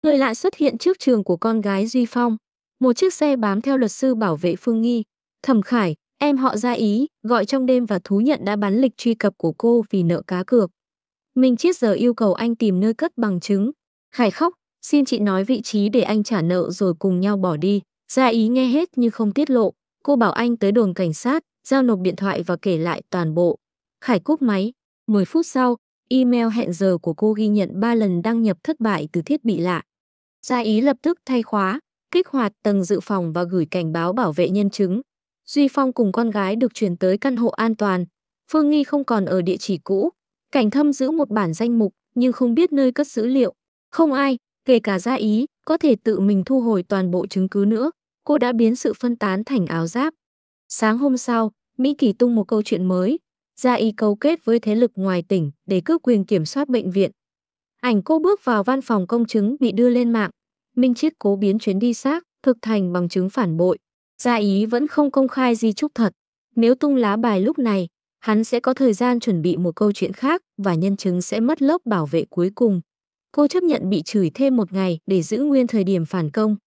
Người lạ xuất hiện trước trường của con gái Duy Phong. Một chiếc xe bám theo luật sư bảo vệ Phương Nghi. Thẩm Khải, em họ Gia Ý, gọi trong đêm và thú nhận đã bán lịch truy cập của cô vì nợ cá cược. Minh Chiết giờ yêu cầu anh tìm nơi cất bằng chứng. Khải khóc, xin chị nói vị trí để anh trả nợ rồi cùng nhau bỏ đi. Gia Ý nghe hết nhưng không tiết lộ. Cô bảo anh tới đồn cảnh sát, giao nộp điện thoại và kể lại toàn bộ. Khải cúp máy. 10 phút sau, email hẹn giờ của cô ghi nhận 3 lần đăng nhập thất bại từ thiết bị lạ. Gia Ý lập tức thay khóa, kích hoạt tầng dự phòng và gửi cảnh báo bảo vệ nhân chứng. Duy Phong cùng con gái được chuyển tới căn hộ an toàn. Phương Nghi không còn ở địa chỉ cũ. Cảnh Thâm giữ một bản danh mục nhưng không biết nơi cất dữ liệu. Không ai, kể cả Gia Ý, có thể tự mình thu hồi toàn bộ chứng cứ nữa. Cô đã biến sự phân tán thành áo giáp. Sáng hôm sau, Mỹ Kỳ tung một câu chuyện mới. Gia Ý cấu kết với thế lực ngoài tỉnh để cướp quyền kiểm soát bệnh viện. Ảnh cô bước vào văn phòng công chứng bị đưa lên mạng. Minh Chiết cố biến chuyến đi xác thực thành bằng chứng phản bội. Gia Ý vẫn không công khai di chúc thật. Nếu tung lá bài lúc này, hắn sẽ có thời gian chuẩn bị một câu chuyện khác và nhân chứng sẽ mất lớp bảo vệ cuối cùng. Cô chấp nhận bị chửi thêm một ngày để giữ nguyên thời điểm phản công.